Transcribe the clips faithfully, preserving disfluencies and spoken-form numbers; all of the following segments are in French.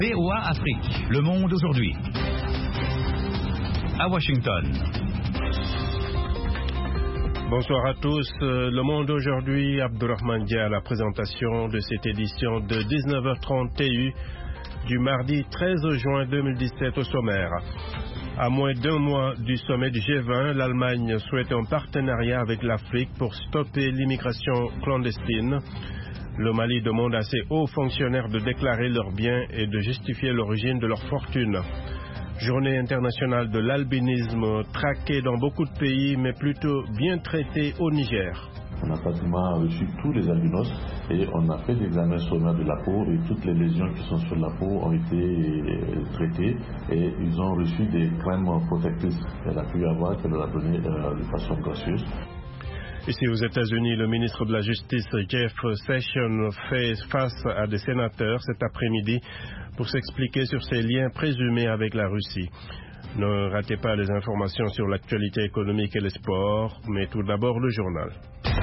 V O A Afrique, le monde aujourd'hui. À Washington. Bonsoir à tous. Le monde aujourd'hui, Abdourahmane Dia à la présentation de cette édition de dix-neuf heures trente T U du mardi treize juin deux mille dix-sept au sommaire. À moins d'un mois du sommet du G vingt, l'Allemagne souhaite un partenariat avec l'Afrique pour stopper l'immigration clandestine. Le Mali demande à ses hauts fonctionnaires de déclarer leurs biens et de justifier l'origine de leur fortune. Journée internationale de l'albinisme, traquée dans beaucoup de pays, mais plutôt bien traitée au Niger. On a pratiquement reçu tous les albinos et on a fait l'examen sommaire de la peau et toutes les lésions qui sont sur la peau ont été traitées et ils ont reçu des crèmes protectrices qu'elle a pu avoir, qu'elle leur a donné euh, de façon gracieuse. Ici aux États-Unis, le ministre de la Justice Jeff Sessions fait face à des sénateurs cet après-midi pour s'expliquer sur ses liens présumés avec la Russie. Ne ratez pas les informations sur l'actualité économique et les sports, mais tout d'abord le journal.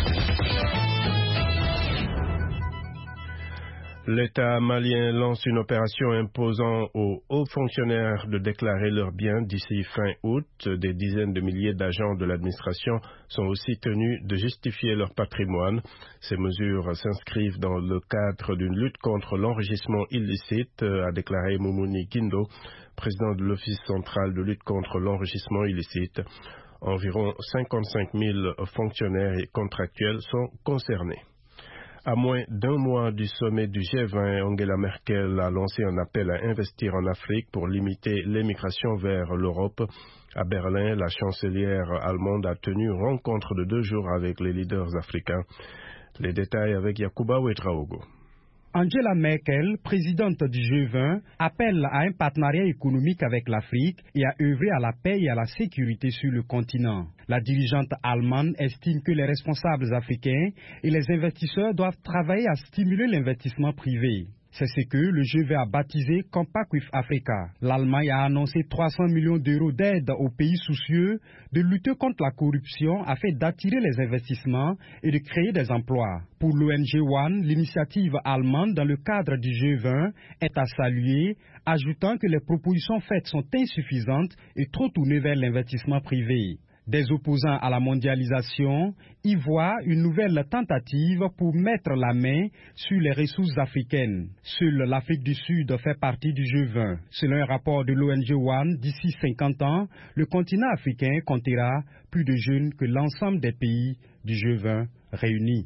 L'État malien lance une opération imposant aux hauts fonctionnaires de déclarer leurs biens d'ici fin août. Des dizaines de milliers d'agents de l'administration sont aussi tenus de justifier leur patrimoine. Ces mesures s'inscrivent dans le cadre d'une lutte contre l'enrichissement illicite, a déclaré Moumouni Guindo, président de l'Office central de lutte contre l'enrichissement illicite. Environ cinquante-cinq mille fonctionnaires et contractuels sont concernés. À moins d'un mois du sommet du G vingt, Angela Merkel a lancé un appel à investir en Afrique pour limiter l'émigration vers l'Europe. À Berlin, la chancelière allemande a tenu une rencontre de deux jours avec les leaders africains. Les détails avec Yacouba Ouedraogo. Angela Merkel, présidente du G vingt, appelle à un partenariat économique avec l'Afrique et à œuvrer à la paix et à la sécurité sur le continent. La dirigeante allemande estime que les responsables africains et les investisseurs doivent travailler à stimuler l'investissement privé. C'est ce que le G vingt a baptisé Compact with Africa. L'Allemagne a annoncé trois cents millions d'euros d'aide aux pays soucieux de lutter contre la corruption afin d'attirer les investissements et de créer des emplois. Pour l'O N G One, l'initiative allemande dans le cadre du G vingt est à saluer, ajoutant que les propositions faites sont insuffisantes et trop tournées vers l'investissement privé. Des opposants à la mondialisation y voient une nouvelle tentative pour mettre la main sur les ressources africaines. Seule l'Afrique du Sud fait partie du G vingt. Selon un rapport de l'O N G One, d'ici cinquante ans, le continent africain comptera plus de jeunes que l'ensemble des pays du G vingt réunis.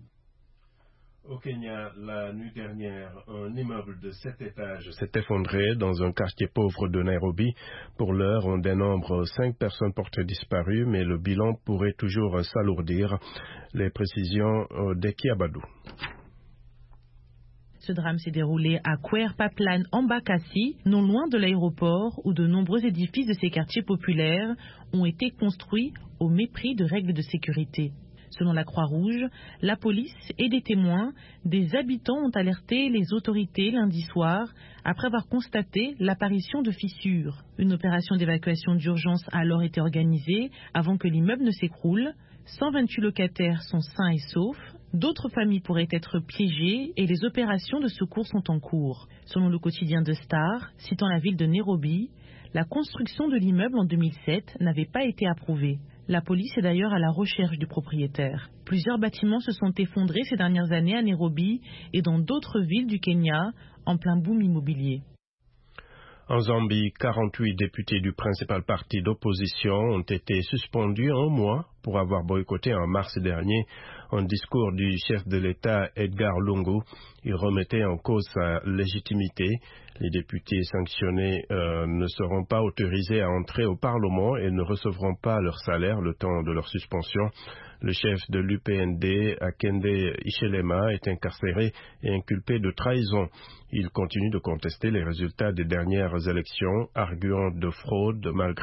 Au Kenya, la nuit dernière, un immeuble de sept étages s'est effondré dans un quartier pauvre de Nairobi. Pour l'heure, on dénombre cinq personnes portées disparues, mais le bilan pourrait toujours s'alourdir. Les précisions d'Eki Abadou. Ce drame s'est déroulé à Kwer-Paplan, Embakasi, non loin de l'aéroport, où de nombreux édifices de ces quartiers populaires ont été construits au mépris de règles de sécurité. Selon la Croix-Rouge, la police et des témoins, des habitants ont alerté les autorités lundi soir après avoir constaté l'apparition de fissures. Une opération d'évacuation d'urgence a alors été organisée avant que l'immeuble ne s'écroule. cent vingt-huit locataires sont sains et saufs. D'autres familles pourraient être piégées et les opérations de secours sont en cours. Selon le quotidien de Star, citant la ville de Nairobi, la construction de l'immeuble en deux mille sept n'avait pas été approuvée. La police est d'ailleurs à la recherche du propriétaire. Plusieurs bâtiments se sont effondrés ces dernières années à Nairobi et dans d'autres villes du Kenya en plein boom immobilier. En Zambie, quarante-huit députés du principal parti d'opposition ont été suspendus un mois pour avoir boycotté en mars dernier un discours du chef de l'État Edgar Lungu. Il remettait en cause sa légitimité. Les députés sanctionnés euh, ne seront pas autorisés à entrer au Parlement et ne recevront pas leur salaire le temps de leur suspension. Le chef de l'U P N D, Akende Ichelema, est incarcéré et inculpé de trahison. Il continue de contester les résultats des dernières élections, arguant de fraude malgré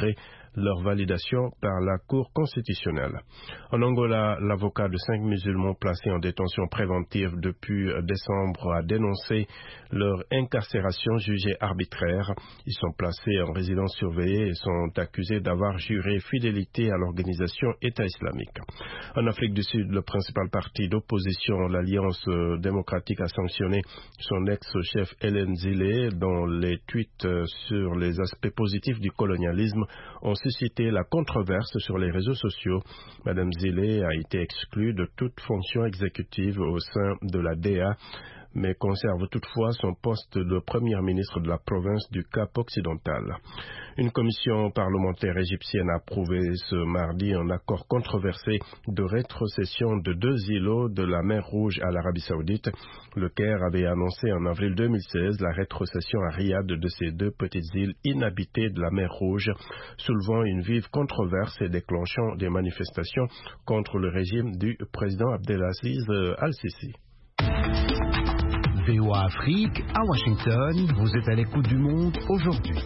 leur validation par la Cour constitutionnelle. En Angola, l'avocat de cinq musulmans placés en détention préventive depuis décembre a dénoncé leur incarcération jugée arbitraire. Ils sont placés en résidence surveillée et sont accusés d'avoir juré fidélité à l'organisation État islamique. En Afrique du Sud, le principal parti d'opposition, l'Alliance démocratique, a sanctionné son ex-chef Hélène Zille, dont les tweets sur les aspects positifs du colonialisme ont suscité la controverse sur les réseaux sociaux. Madame Zille a été exclue de toute fonction exécutive au sein de la D A, mais conserve toutefois son poste de Premier ministre de la province du Cap occidental. Une commission parlementaire égyptienne a approuvé ce mardi un accord controversé de rétrocession de deux îlots de la mer Rouge à l'Arabie saoudite. Le Caire avait annoncé en avril deux mille seize la rétrocession à Riyad de ces deux petites îles inhabitées de la mer Rouge, soulevant une vive controverse et déclenchant des manifestations contre le régime du président Abdelaziz Al-Sisi. V O A Afrique, à Washington, vous êtes à l'écoute du monde aujourd'hui.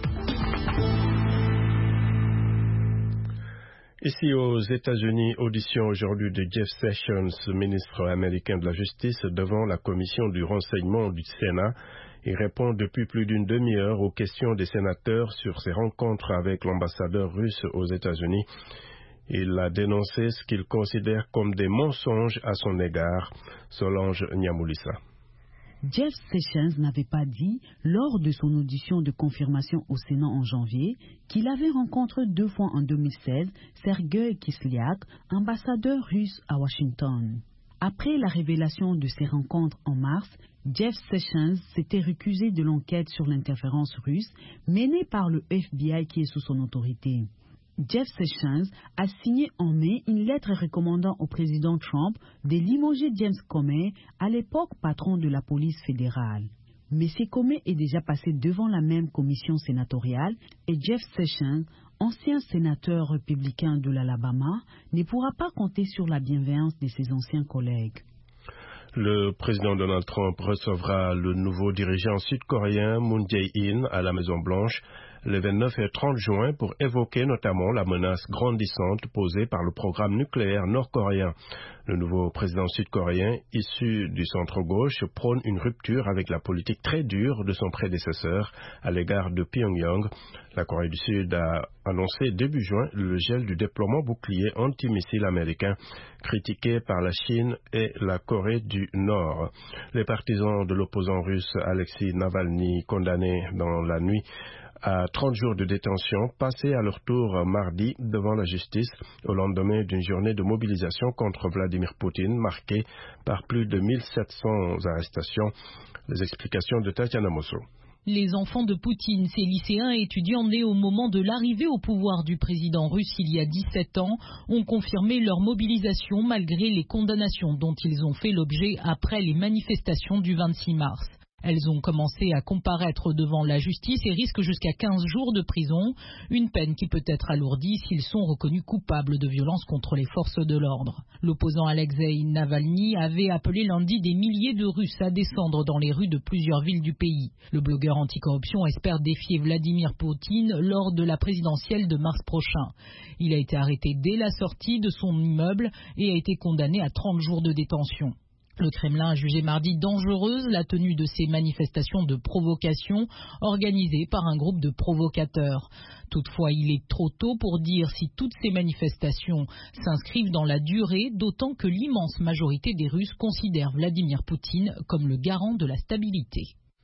Ici aux États-Unis, audition aujourd'hui de Jeff Sessions, ministre américain de la Justice, devant la commission du renseignement du Sénat. Il répond depuis plus d'une demi-heure aux questions des sénateurs sur ses rencontres avec l'ambassadeur russe aux États-Unis. Il a dénoncé ce qu'il considère comme des mensonges à son égard. Solange Nyamulissa. Jeff Sessions n'avait pas dit, lors de son audition de confirmation au Sénat en janvier, qu'il avait rencontré deux fois en deux mille seize Sergueï Kislyak, ambassadeur russe à Washington. Après la révélation de ces rencontres en mars, Jeff Sessions s'était récusé de l'enquête sur l'interférence russe menée par le F B I qui est sous son autorité. Jeff Sessions a signé en mai une lettre recommandant au président Trump de limoger James Comey, à l'époque patron de la police fédérale. Mais M. Comey est déjà passé devant la même commission sénatoriale et Jeff Sessions, ancien sénateur républicain de l'Alabama, ne pourra pas compter sur la bienveillance de ses anciens collègues. Le président Donald Trump recevra le nouveau dirigeant sud-coréen Moon Jae-in à la Maison-Blanche le vingt-neuf et trente juin pour évoquer notamment la menace grandissante posée par le programme nucléaire nord-coréen. Le nouveau président sud-coréen, issu du centre-gauche, prône une rupture avec la politique très dure de son prédécesseur à l'égard de Pyongyang. La Corée du Sud a annoncé début juin le gel du déploiement bouclier antimissile américain, critiqué par la Chine et la Corée du Nord. Les partisans de l'opposant russe Alexei Navalny, condamné dans la nuit à trente jours de détention, passés à leur tour mardi devant la justice au lendemain d'une journée de mobilisation contre Vladimir Poutine marquée par plus de mille sept cents arrestations. Les explications de Tatiana Mosso. Les enfants de Poutine, ces lycéens et étudiants nés au moment de l'arrivée au pouvoir du président russe il y a dix-sept ans, ont confirmé leur mobilisation malgré les condamnations dont ils ont fait l'objet après les manifestations du vingt-six mars. Elles ont commencé à comparaître devant la justice et risquent jusqu'à quinze jours de prison, une peine qui peut être alourdie s'ils sont reconnus coupables de violences contre les forces de l'ordre. L'opposant Alexei Navalny avait appelé lundi des milliers de Russes à descendre dans les rues de plusieurs villes du pays. Le blogueur anticorruption espère défier Vladimir Poutine lors de la présidentielle de mars prochain. Il a été arrêté dès la sortie de son immeuble et a été condamné à trente jours de détention. Le Kremlin a jugé mardi dangereuse la tenue de ces manifestations de provocation organisées par un groupe de provocateurs. Toutefois, il est trop tôt pour dire si toutes ces manifestations s'inscrivent dans la durée, d'autant que l'immense majorité des Russes considèrent Vladimir Poutine comme le garant de la stabilité.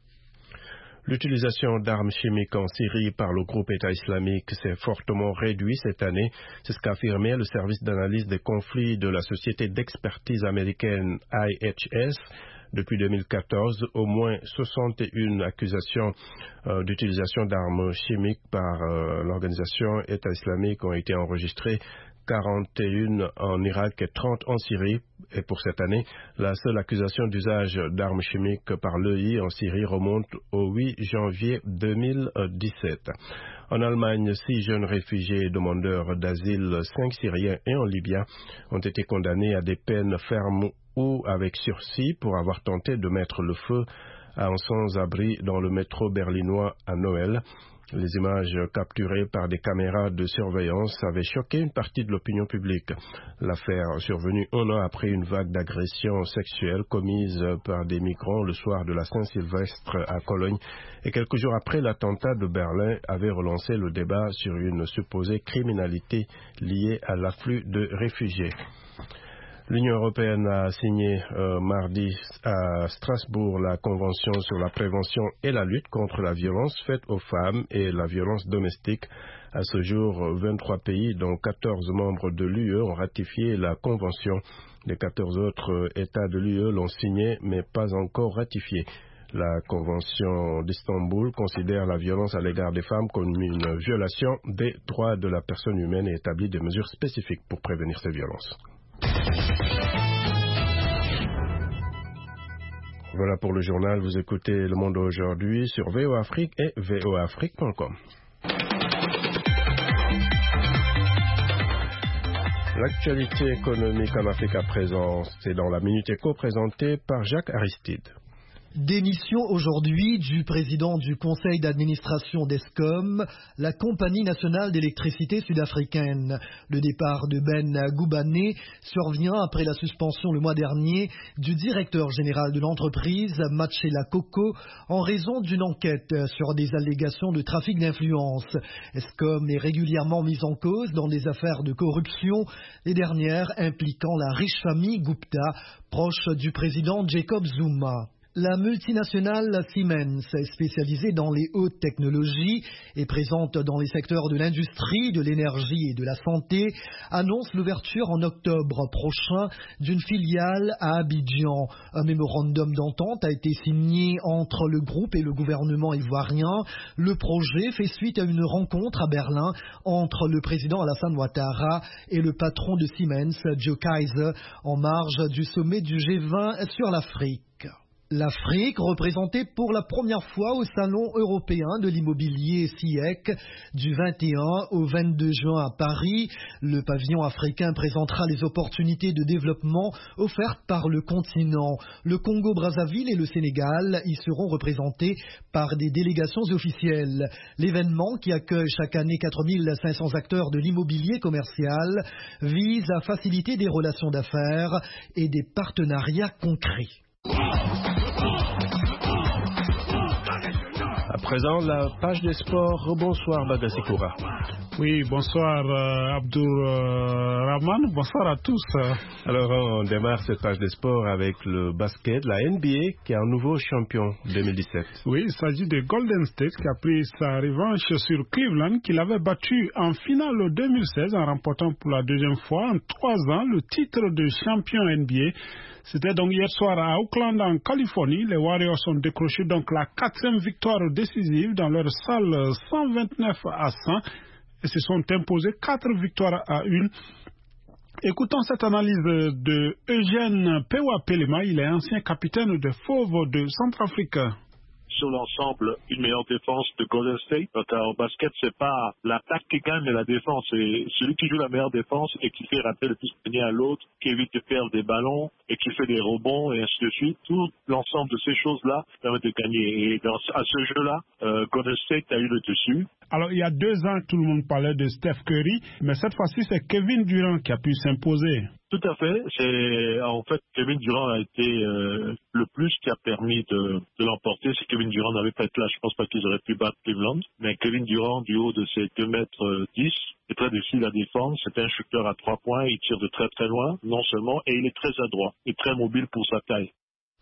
L'utilisation d'armes chimiques en Syrie par le groupe État islamique s'est fortement réduite cette année. C'est ce qu'a affirmé le service d'analyse des conflits de la société d'expertise américaine I H S. Depuis deux mille quatorze, au moins soixante et une accusations euh, d'utilisation d'armes chimiques par euh, l'organisation État islamique ont été enregistrées, quarante et une en Irak et trente en Syrie. Et pour cette année, la seule accusation d'usage d'armes chimiques par l'E I en Syrie remonte au huit janvier deux mille dix-sept. En Allemagne, six jeunes réfugiés et demandeurs d'asile, cinq Syriens et un Libyen, ont été condamnés à des peines fermes ou avec sursis pour avoir tenté de mettre le feu à un sans-abri dans le métro berlinois à Noël. Les images capturées par des caméras de surveillance avaient choqué une partie de l'opinion publique. L'affaire survenue un an après une vague d'agressions sexuelles commises par des migrants le soir de la Saint-Sylvestre à Cologne et quelques jours après l'attentat de Berlin avait relancé le débat sur une supposée criminalité liée à l'afflux de réfugiés. L'Union européenne a signé euh, mardi à Strasbourg la Convention sur la prévention et la lutte contre la violence faite aux femmes et la violence domestique. À ce jour, vingt-trois pays, dont quatorze membres de l'U E, ont ratifié la Convention. Les quatorze autres États de l'U E l'ont signée, mais pas encore ratifiée. La Convention d'Istanbul considère la violence à l'égard des femmes comme une violation des droits de la personne humaine et établit des mesures spécifiques pour prévenir ces violences. Voilà pour le journal. Vous écoutez Le Monde aujourd'hui sur V O Afrique et V O Afrique point com. L'actualité économique en Afrique à présent, c'est dans la Minute Éco présentée par Jacques Aristide. Démission aujourd'hui du président du conseil d'administration d'Eskom, la compagnie nationale d'électricité sud-africaine. Le départ de Ben Goubané survient après la suspension le mois dernier du directeur général de l'entreprise, Matshela Koko, en raison d'une enquête sur des allégations de trafic d'influence. Eskom est régulièrement mise en cause dans des affaires de corruption, les dernières impliquant la riche famille Gupta, proche du président Jacob Zuma. La multinationale Siemens, spécialisée dans les hautes technologies et présente dans les secteurs de l'industrie, de l'énergie et de la santé, annonce l'ouverture en octobre prochain d'une filiale à Abidjan. Un mémorandum d'entente a été signé entre le groupe et le gouvernement ivoirien. Le projet fait suite à une rencontre à Berlin entre le président Alassane Ouattara et le patron de Siemens, Joe Kaiser, en marge du sommet du G vingt sur l'Afrique. L'Afrique, représentée pour la première fois au Salon européen de l'immobilier S I E C du vingt et un au vingt-deux juin à Paris. Le pavillon africain présentera les opportunités de développement offertes par le continent. Le Congo-Brazzaville et le Sénégal y seront représentés par des délégations officielles. L'événement, qui accueille chaque année quatre mille cinq cents acteurs de l'immobilier commercial, vise à faciliter des relations d'affaires et des partenariats concrets. À présent, la page des sports. Bonsoir Bagasikoura. Oui, bonsoir euh, Abdou euh, Rahman, bonsoir à tous. Alors on démarre cette page des sports avec le basket, la N B A qui est un nouveau champion deux mille dix-sept. Oui, il s'agit de Golden State qui a pris sa revanche sur Cleveland qui l'avait battu en finale deux mille seize en remportant pour la deuxième fois en trois ans le titre de champion N B A. C'était donc hier soir à Oakland en Californie. Les Warriors ont décroché donc la quatrième victoire décisive dans leur salle cent vingt-neuf à cent et se sont imposés quatre victoires à une. Écoutons cette analyse de Eugène Pewa Pelema. Il est ancien capitaine de Fauve de Centrafrique. Sur l'ensemble, une meilleure défense de Golden State. Au basket, c'est pas l'attaque qui gagne, mais la défense. C'est celui qui joue la meilleure défense et qui fait rater le plus panier à l'autre, qui évite de perdre des ballons et qui fait des rebonds et ainsi de suite. Tout l'ensemble de ces choses-là permet de gagner. Et dans, à ce jeu-là, euh, Golden State a eu le dessus. Alors, il y a deux ans, tout le monde parlait de Steph Curry, mais cette fois-ci, c'est Kevin Durant qui a pu s'imposer. Tout à fait. C'est en fait Kevin Durant a été euh, le plus qui a permis de, de l'emporter. Si Kevin Durant n'avait pas été là, je pense pas qu'ils auraient pu battre Cleveland. Mais Kevin Durant, du haut de ses deux mètres dix, est très difficile à défendre. C'est un shooter à trois points. Il tire de très très loin, non seulement, et il est très adroit et très mobile pour sa taille.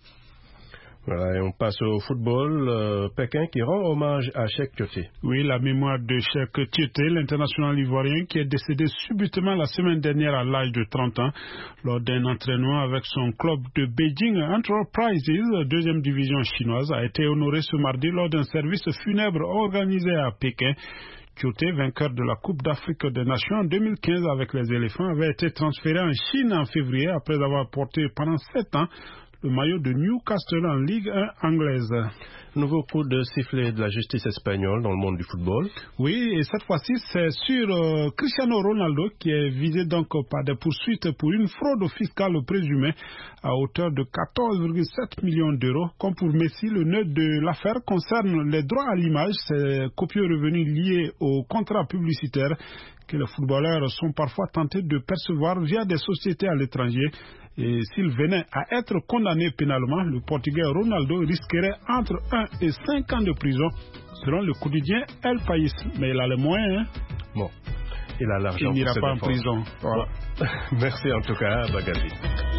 Voilà, et on passe au football. Euh, Pékin qui rend hommage à Cheikh Tioté. Oui, la mémoire de Cheikh Tioté, l'international ivoirien qui est décédé subitement la semaine dernière à l'âge de trente ans lors d'un entraînement avec son club de Beijing Enterprises, deuxième division chinoise, a été honoré ce mardi lors d'un service funèbre organisé à Pékin. Tioté, vainqueur de la Coupe d'Afrique des Nations en deux mille quinze avec les éléphants, avait été transféré en Chine en février après avoir porté pendant sept ans le maillot de Newcastle en Ligue un anglaise. Nouveau coup de sifflet de la justice espagnole dans le monde du football. Oui, et cette fois-ci, c'est sur euh, Cristiano Ronaldo qui est visé donc par des poursuites pour une fraude fiscale présumée à hauteur de quatorze virgule sept millions d'euros. Comme pour Messi, le nœud de l'affaire concerne les droits à l'image, ces copieux revenus liés aux contrats publicitaires que les footballeurs sont parfois tentés de percevoir via des sociétés à l'étranger. Et s'il venait à être condamné pénalement, le Portugais Ronaldo risquerait entre un et cinq ans de prison, selon le quotidien El País. Mais il a les moyens. Hein? Bon, il a l'argent. Il n'ira pour pas en défendre. prison. Voilà. Bon. Merci en tout cas, Bagazi.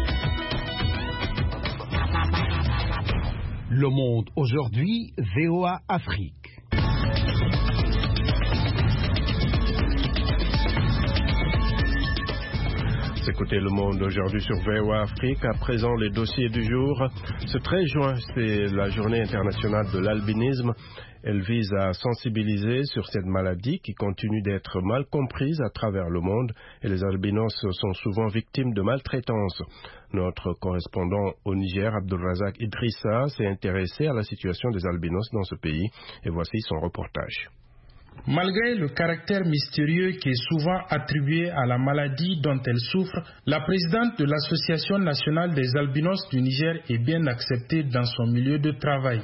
Le Monde aujourd'hui, V O A Afrique. Écoutez Le Monde aujourd'hui sur V O A Afrique. À présent, les dossiers du jour. Ce treize juin, c'est la journée internationale de l'albinisme. Elle vise à sensibiliser sur cette maladie qui continue d'être mal comprise à travers le monde et les albinos sont souvent victimes de maltraitance. Notre correspondant au Niger, Abdulrazak Idrissa, s'est intéressé à la situation des albinos dans ce pays et voici son reportage. Malgré le caractère mystérieux qui est souvent attribué à la maladie dont elle souffre, la présidente de l'Association nationale des albinos du Niger est bien acceptée dans son milieu de travail.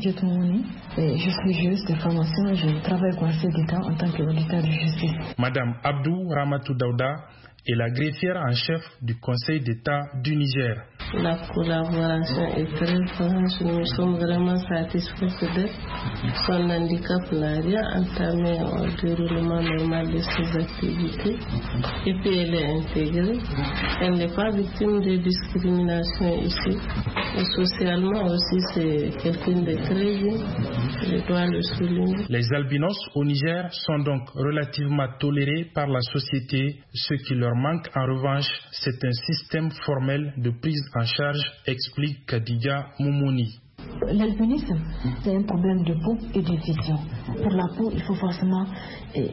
Je suis juriste de formation et je travaille au Conseil d'État en tant qu'auditeur de justice. Madame Abdou Ramatou Daouda est la greffière en chef du Conseil d'État du Niger. La collaboration est très franche, nous sommes vraiment satisfaits d'elle. Son handicap n'a rien entamé au déroulement normal de ses activités et puis elle est intégrée. Elle n'est pas victime de discrimination ici. Et socialement aussi, c'est quelqu'un de très bien, je dois le souligner. Les albinos au Niger sont donc relativement tolérés par la société. Ce qui leur manque en revanche, c'est un système formel de prise en charge, explique Khadija Moumouni. L'albinisme, c'est un problème de peau et de vision. Pour la peau, il faut forcément eh,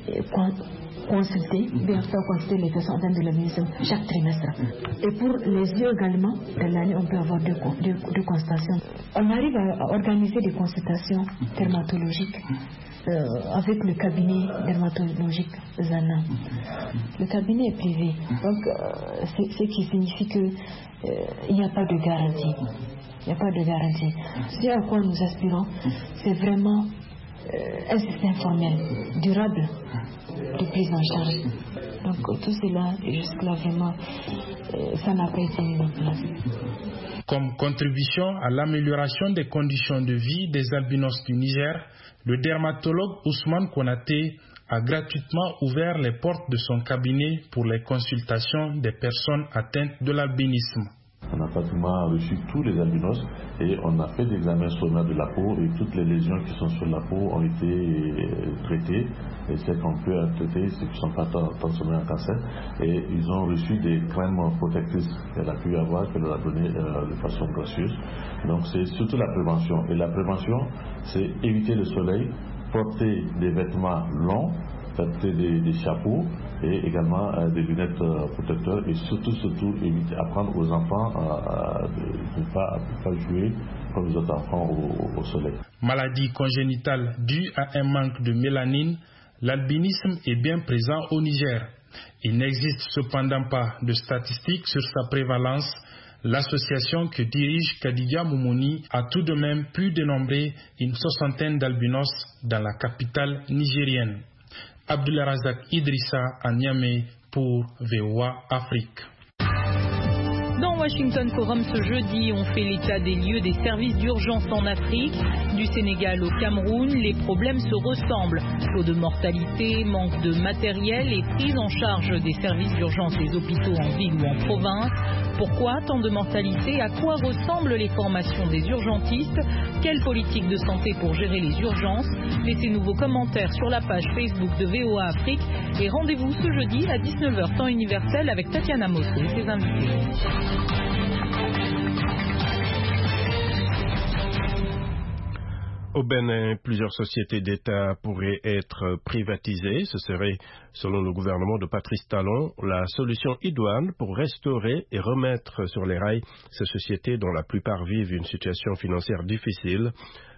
consulter, bien faire consulter les personnes atteintes de l'albinisme chaque trimestre. Et pour les yeux également, dans l'année, on peut avoir deux, deux, deux consultations. On arrive à organiser des consultations dermatologiques euh, avec le cabinet dermatologique Zana. Le cabinet est privé, donc euh, c'est ce qui signifie qu'il euh, n'y a pas de garantie. Il n'y a pas de garantie. Ce à quoi nous aspirons, c'est vraiment euh, un système formel, durable, de prise en charge. Donc tout cela, jusque-là, vraiment, euh, ça n'a pas été mis en place. Comme contribution à l'amélioration des conditions de vie des albinos du Niger, le dermatologue Ousmane Konaté a gratuitement ouvert les portes de son cabinet pour les consultations des personnes atteintes de l'albinisme. On a pratiquement reçu tous les albinos et on a fait des examens sommaires de la peau et toutes les lésions qui sont sur la peau ont été traitées. Et celles qu'on peut traiter, ceux qui ne sont pas transformés en cancer. Et ils ont reçu des crèmes protectrices qu'elle a pu avoir, qu'elle leur a donné euh, de façon gracieuse. Donc c'est surtout la prévention. Et la prévention, c'est éviter le soleil, porter des vêtements longs, porter des, des chapeaux et également euh, des lunettes euh, protecteurs et surtout, surtout éviter, apprendre aux enfants euh, de ne pas, pas jouer comme les autres enfants au, au soleil. Maladie congénitale due à un manque de mélanine, l'albinisme est bien présent au Niger. Il n'existe cependant pas de statistiques sur sa prévalence. L'association que dirige Khadija Moumouni a tout de même pu dénombrer une soixantaine d'albinos dans la capitale nigérienne. Abdulrazak Idrissa à Niamey pour V O A Afrique. Dans Washington Forum ce jeudi, on fait l'état des lieux des services d'urgence en Afrique. Du Sénégal au Cameroun, les problèmes se ressemblent. Taux de mortalité, manque de matériel et prise en charge des services d'urgence des hôpitaux en ville ou en province. Pourquoi tant de mortalité? À quoi ressemblent les formations des urgentistes? Quelle politique de santé pour gérer les urgences? Laissez-nous vos commentaires sur la page Facebook de V O A Afrique et rendez-vous ce jeudi à dix-neuf heures temps universel avec Tatiana Mosso et ses invités. Au Bénin, plusieurs sociétés d'État pourraient être privatisées. Ce serait, selon le gouvernement de Patrice Talon, la solution idoine pour restaurer et remettre sur les rails ces sociétés dont la plupart vivent une situation financière difficile.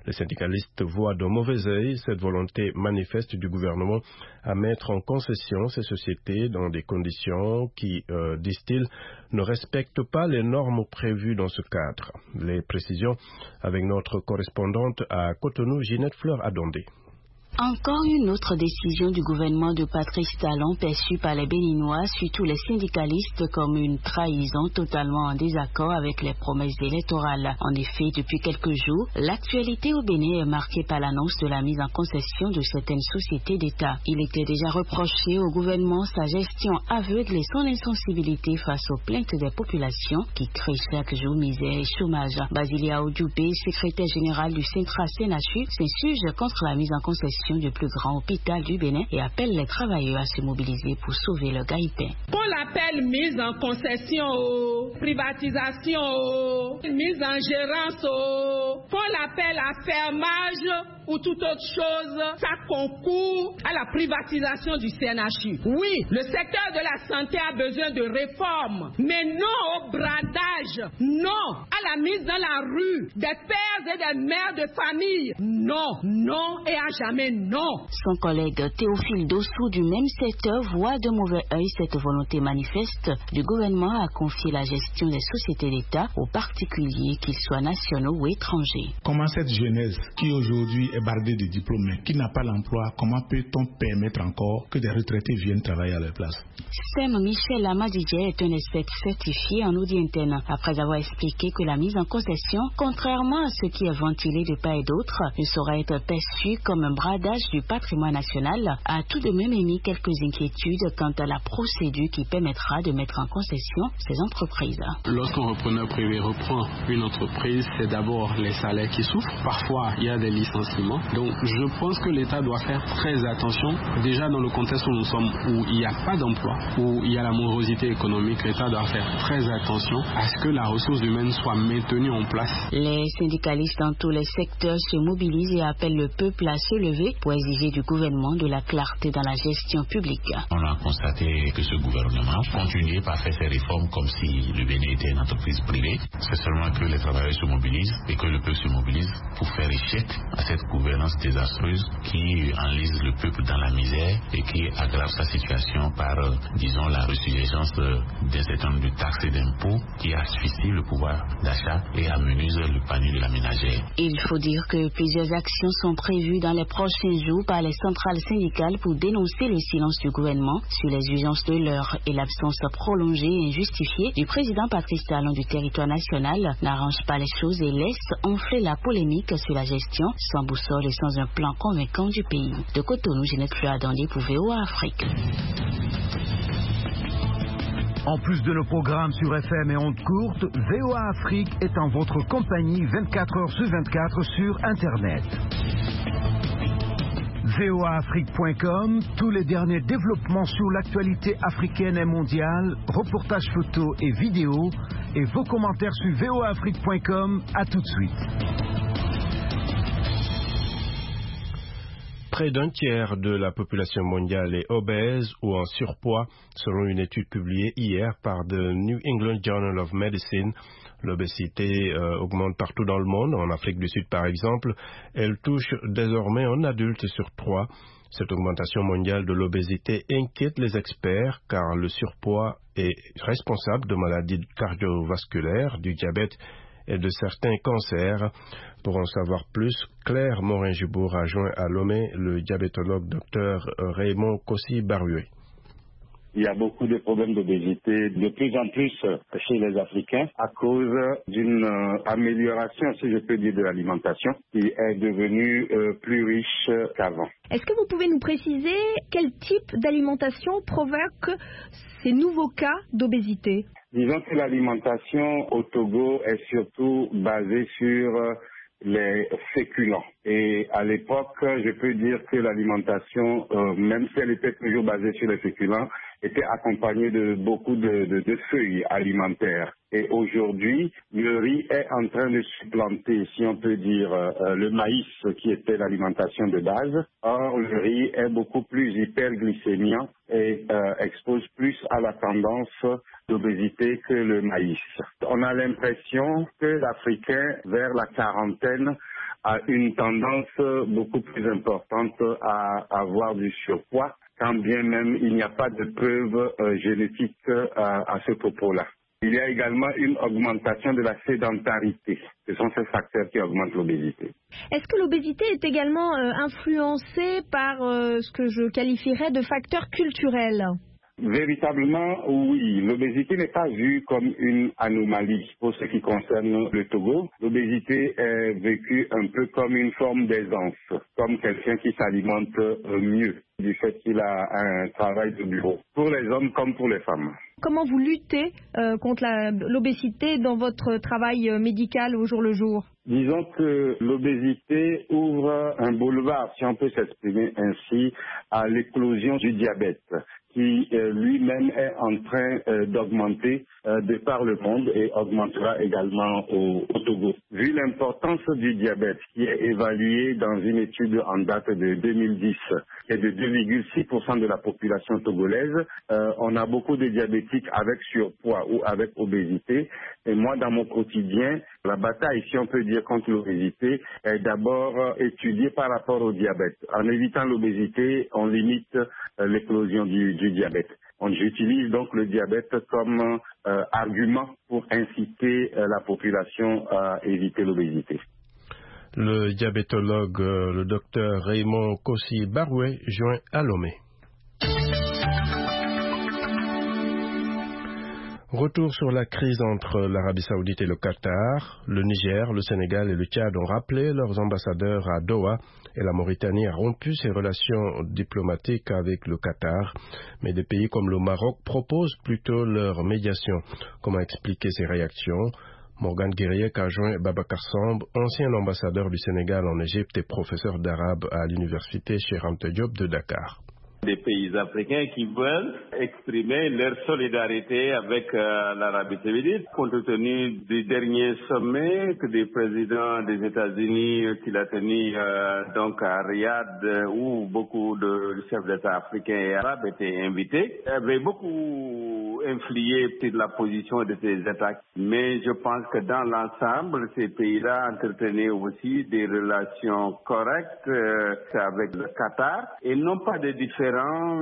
Les syndicalistes voient d'un mauvais œil cette volonté manifeste du gouvernement à mettre en concession ces sociétés dans des conditions qui, euh, disent-ils, ne respectent pas les normes prévues dans ce cadre. Les précisions avec notre correspondante à Cotonou, Ginette Fleur-Adondé. Encore une autre décision du gouvernement de Patrice Talon perçue par les Béninois, surtout les syndicalistes, comme une trahison totalement en désaccord avec les promesses électorales. En effet, depuis quelques jours, l'actualité au Bénin est marquée par l'annonce de la mise en concession de certaines sociétés d'État. Il était déjà reproché au gouvernement sa gestion aveugle et son insensibilité face aux plaintes des populations qui créent chaque jour misère et chômage. Basilia Odioubé, secrétaire général du Centra Senachu, s'insurge contre la mise en concession du plus grand hôpital du Bénin et appelle les travailleurs à se mobiliser pour sauver le gaïpin. Qu'on l'appelle mise en concession, oh, privatisation, oh, mise en gérance, oh, qu'on l'appelle affermage ou toute autre chose, ça concourt à la privatisation du C N H U. Oui, le secteur de la santé a besoin de réformes, mais non au bradage, non à la mise dans la rue des pères et des mères de famille. Non, non et à jamais non. Son collègue Théophile Dossou du même secteur voit de mauvais œil cette volonté manifeste du gouvernement à confier la gestion des sociétés d'État aux particuliers, qu'ils soient nationaux ou étrangers. Comment cette jeunesse qui aujourd'hui est bardée de diplômes, qui n'a pas l'emploi, comment peut-on permettre encore que des retraités viennent travailler à leur place? Sem Michel Amadidje est un expert certifié en audit interne, après avoir expliqué que la mise en concession, contrairement à ce qui est ventilé de part et d'autre, ne saurait être perçue comme un bradage du patrimoine national, a tout de même émis quelques inquiétudes quant à la procédure qui permettra de mettre en concession ces entreprises. Lorsqu'un repreneur privé reprend une entreprise, c'est d'abord les salaires qui souffrent. Parfois, il y a des licenciements. Donc, je pense que l'État doit faire très attention. Déjà, dans le contexte où nous sommes, où il n'y a pas d'emploi, où il y a la morosité économique, l'État doit faire très attention à ce que la ressource humaine soit maintenue en place. Les syndicalistes dans tous les secteurs se mobilisent et appellent le peuple à se lever pour exiger du gouvernement de la clarté dans la gestion publique. On a constaté que ce gouvernement continuait par faire ses réformes comme si le Bénin était une entreprise privée. C'est seulement que les travailleurs se mobilisent et que le peuple se mobilise pour faire échec à cette gouvernance désastreuse qui enlise le peuple dans la misère et qui aggrave sa situation par, disons, la ressurgence d'un certain nombre de taxes et d'impôts qui asphyxie le pouvoir d'achat et amenuise le panier de la ménagère. Il faut dire que plusieurs actions sont prévues dans les prochains jours par les centrales syndicales pour dénoncer le silence du gouvernement sur les urgences de l'heure et l'absence prolongée et injustifiée du président Patrice Talon du territoire national n'arrange pas les choses et laisse enfler la polémique sur la gestion sans boussole et sans un plan convaincant du pays. De Cotonou, Ginette Fleur-Adondé pour V O A Afrique. En plus de nos programmes sur F M et ondes courtes, V O A Afrique est en votre compagnie vingt-quatre heures sur vingt-quatre sur Internet. V O A Afrique point com, tous les derniers développements sur l'actualité africaine et mondiale, reportages photos et vidéos, et vos commentaires sur V O A Afrique point com. À tout de suite. Près d'un tiers de la population mondiale est obèse ou en surpoids, selon une étude publiée hier par The New England Journal of Medicine. L'obésité euh, augmente partout dans le monde, en Afrique du Sud par exemple. Elle touche désormais un adulte sur trois. Cette augmentation mondiale de l'obésité inquiète les experts car le surpoids est responsable de maladies cardiovasculaires, du diabète et de certains cancers. Pour en savoir plus, Claire Morin-Gibourg a joint à Lomé le diabétologue docteur Raymond Kossi-Barué. Il y a beaucoup de problèmes d'obésité de plus en plus chez les Africains à cause d'une euh, amélioration, si je peux dire, de l'alimentation qui est devenue euh, plus riche qu'avant. Est-ce que vous pouvez nous préciser quel type d'alimentation provoque ces nouveaux cas d'obésité? Disons que l'alimentation au Togo est surtout basée sur les féculents. Et à l'époque, je peux dire que l'alimentation, euh, même si elle était toujours basée sur les féculents, était accompagnée de beaucoup de, de, de feuilles alimentaires. Et aujourd'hui, le riz est en train de supplanter, si on peut dire, euh, le maïs qui était l'alimentation de base. Or, le riz est beaucoup plus hyperglycémiant et euh, expose plus à la tendance d'obésité que le maïs. On a l'impression que l'Africain, vers la quarantaine, a une tendance beaucoup plus importante à avoir du surpoids, quand bien même il n'y a pas de preuves euh, génétiques euh, à ce propos-là. Il y a également une augmentation de la sédentarité. Ce sont ces facteurs qui augmentent l'obésité. Est-ce que l'obésité est également euh, influencée par euh, ce que je qualifierais de facteurs culturels ? Véritablement, oui. L'obésité n'est pas vue comme une anomalie pour ce qui concerne le Togo. L'obésité est vécue un peu comme une forme d'aisance, comme quelqu'un qui s'alimente mieux du fait qu'il a un travail de bureau, pour les hommes comme pour les femmes. Comment vous luttez euh, contre la, l'obésité dans votre travail euh, médical au jour le jour ? Disons que l'obésité ouvre un boulevard, si on peut s'exprimer ainsi, à l'éclosion du diabète, qui euh, lui-même est en train euh, d'augmenter euh, de par le monde et augmentera également au, au Togo. Vu l'importance du diabète, qui est évaluée dans une étude en date de deux mille dix, qui est de deux virgule six pour cent de la population togolaise, euh, on a beaucoup de diabétiques avec surpoids ou avec obésité. Et moi, dans mon quotidien, la bataille, si on peut dire, contre l'obésité est d'abord euh, étudiée par rapport au diabète. En évitant l'obésité, on limite euh, l'éclosion du, du diabète. On, j'utilise donc le diabète comme euh, argument pour inciter euh, la population à éviter l'obésité. Le diabétologue, euh, le docteur Raymond Kossi-Baroué, joint à Lomé. Retour sur la crise entre l'Arabie Saoudite et le Qatar. Le Niger, le Sénégal et le Tchad ont rappelé leurs ambassadeurs à Doha et la Mauritanie a rompu ses relations diplomatiques avec le Qatar. Mais des pays comme le Maroc proposent plutôt leur médiation. Comment expliquer ces réactions ? Morgan Guerrier a joint Babacar Samb, ancien ambassadeur du Sénégal en Égypte et professeur d'arabe à l'université Cheikh Anta Diop de Dakar. Des pays africains qui veulent exprimer leur solidarité avec euh, l'Arabie Saoudite, compte tenu du dernier sommet que le président des États-Unis qu'il a tenu euh, donc à Riyad, où beaucoup de chefs d'État africains et arabes étaient invités, avait beaucoup influé sur la position de ces États. Mais je pense que dans l'ensemble, ces pays-là entretenaient aussi des relations correctes euh, avec le Qatar et non pas de différences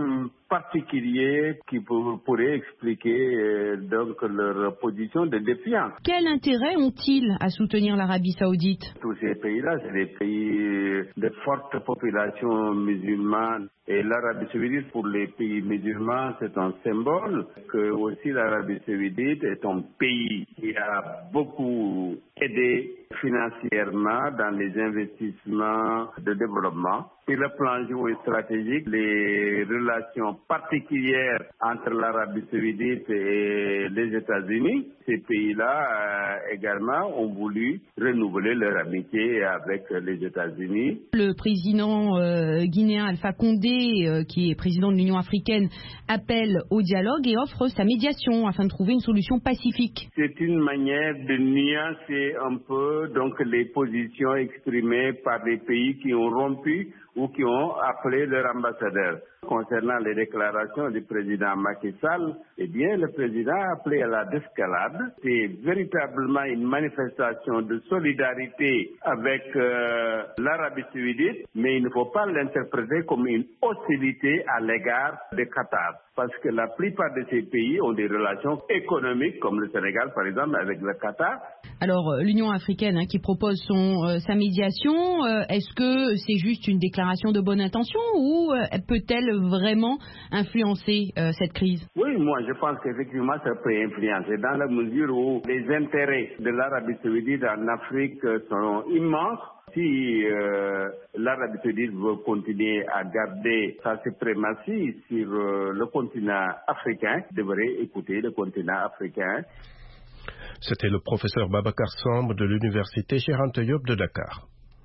particuliers qui pour, pourraient expliquer euh, donc leur position de défiance. Quel intérêt ont-ils à soutenir l'Arabie Saoudite ? Tous ces pays-là, c'est des pays de forte population musulmane. Et l'Arabie Saoudite, pour les pays musulmans, c'est un symbole que aussi l'Arabie Saoudite est un pays qui a beaucoup aidé financièrement dans les investissements de développement. Sur le plan géostratégique, les relations particulières entre l'Arabie Saoudite et les États-Unis, ces pays-là euh, également ont voulu renouveler leur amitié avec les États-Unis. Le président euh, guinéen Alpha Condé, euh, qui est président de l'Union africaine, appelle au dialogue et offre sa médiation afin de trouver une solution pacifique. C'est une manière de nuancer un peu donc les positions exprimées par les pays qui ont rompu ou qui ont appelé leur ambassadeur. Concernant les déclarations du président Macky Sall, eh bien, le président a appelé à la désescalade. C'est véritablement une manifestation de solidarité avec euh, l'Arabie Saoudite, mais il ne faut pas l'interpréter comme une hostilité à l'égard du Qatar. Parce que la plupart de ces pays ont des relations économiques, comme le Sénégal, par exemple, avec le Qatar. Alors, l'Union africaine hein, qui propose son, euh, sa médiation, euh, est-ce que c'est juste une déclaration de bonne intention ou euh, peut-elle vraiment influencer euh, cette crise? Oui, moi je pense qu'effectivement ça peut influencer dans la mesure où les intérêts de l'Arabie Saoudite en Afrique sont immenses. Si euh, l'Arabie Saoudite veut continuer à garder sa suprématie sur euh, le continent africain, devrait écouter le continent africain. C'était le professeur Babacar Samb de l'université Cheikh Anta Diop de Dakar.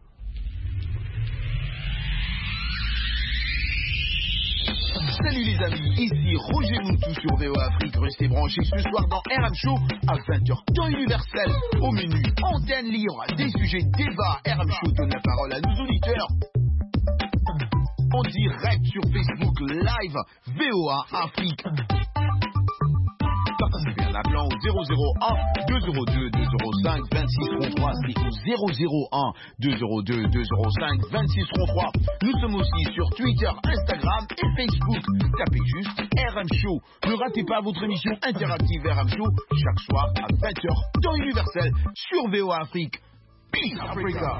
Salut les amis, ici Roger Moutou sur V O A Afrique. Restez branchés ce soir dans R M Show à vingt heures temps universel. Au menu antenne libre, des sujets débats. R M Show donne la parole à nos auditeurs. En direct sur Facebook Live V O A Afrique. Participez en appelant au zéro zéro un deux zéro deux deux zéro cinq vingt-six trente-trois. C'est au zéro zéro un deux zéro deux deux zéro cinq vingt-six trente-trois. Nous sommes aussi sur Twitter, Instagram et Facebook. Tapez juste R M Show. Ne ratez pas votre émission interactive R M Show chaque soir à vingt heures, temps universel sur V O A Afrique. Peace Africa.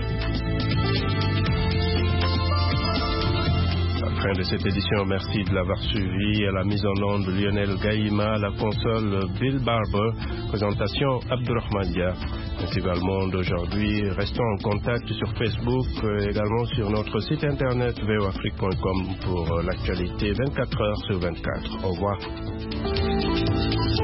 Fin de cette édition, merci de l'avoir suivi. À la mise en onde de Lionel Gaïma, à la console Bill Barber, présentation Abdurrahman Dia. Ainsi va le monde aujourd'hui. Restons en contact sur Facebook, également sur notre site internet v o afrique point com pour l'actualité vingt-quatre heures sur vingt-quatre. Au revoir.